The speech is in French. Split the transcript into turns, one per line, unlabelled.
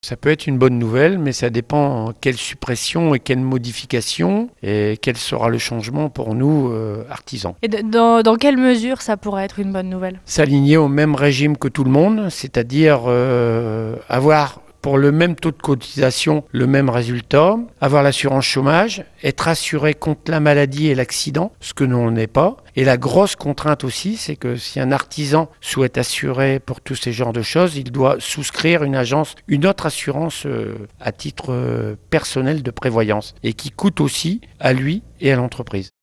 Ça peut être une bonne nouvelle, mais ça dépend quelle suppression et quelle modification et quel sera le changement pour nous, artisans.
Et dans quelle mesure ça pourrait être une bonne nouvelle?
S'aligner au même régime que tout le monde, c'est-à-dire avoir pour le même taux de cotisation, le même résultat, avoir l'assurance chômage, être assuré contre la maladie et l'accident, ce que nous on n'est pas. Et la grosse contrainte aussi, c'est que si un artisan souhaite assurer pour tous ces genres de choses, il doit souscrire une autre assurance à titre personnel de prévoyance et qui coûte aussi à lui et à l'entreprise.